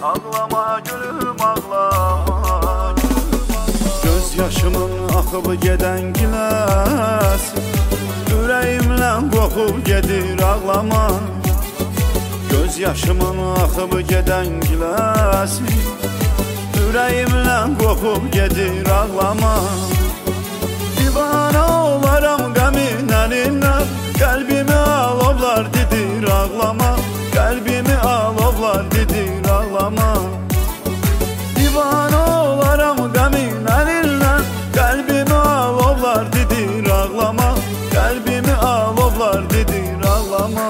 Ağlama gülüm ağlama. Göz yaşımın axıb gedən giləs, ürəyimlə qopub gedir ağlama. Göz yaşımın axıb gedən giləs, ürəyimlə qopub gedir ağlama. Divana olaram qəminlərindən, qəlbimi alovlar didir ağlama. Qəlbimi alovlar didir ağlama. Divana olaram qəminlərindən, qəlbimi alovlar didir ağlama. Qəlbimi alovlar didir ağlama.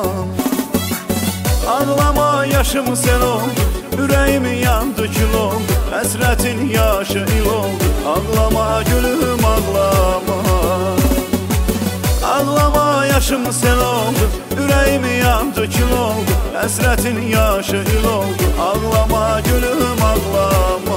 Ağlama yaşım sel oldu, ürəyimi yandı kül oldu, həsrətin yaşı il oldu. Ağlama gülüm ağlama. Ağlama yaşım sel oldu, ürəyimi yandı kül oldu, həsrətin yaşı il oldu. Ağlama gülüm ağlama.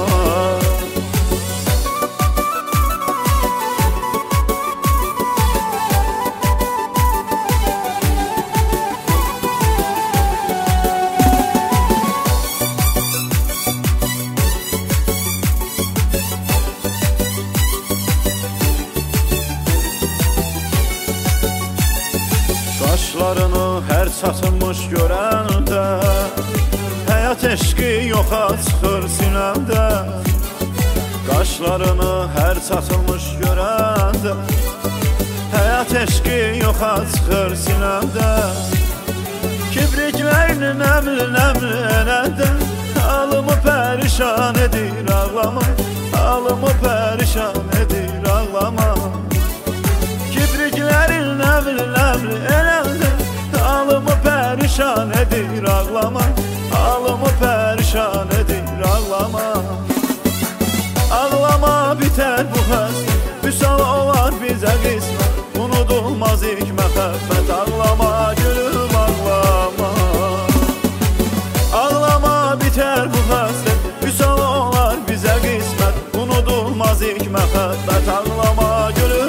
Qaşlarını hər çatılmış görəndə, həyat eşqi yoxa çıxır sinəmdə. Qaşlarını hər çatılmış görəndə, həyat eşqi yoxa çıxır sinəmdə. Kibriklərini nəmli eləndə, halımı pərişan edir ağlama. Halımı pərişan edir ağlama. Kibriklərin nəmli eləndə, halımı pərişan edir ağlama. Halımı pərişan edir ağlama. Ağlama bitər bu həsrət, vüsal olar bizə qismət, unudulmaz ilk məhəbbət. Ağlama gülüm ağlama. Ağlama bitər bu həsrət, vüsal olar bizə qismət, unudulmaz ilk məhəbbət. Ağlama gülüm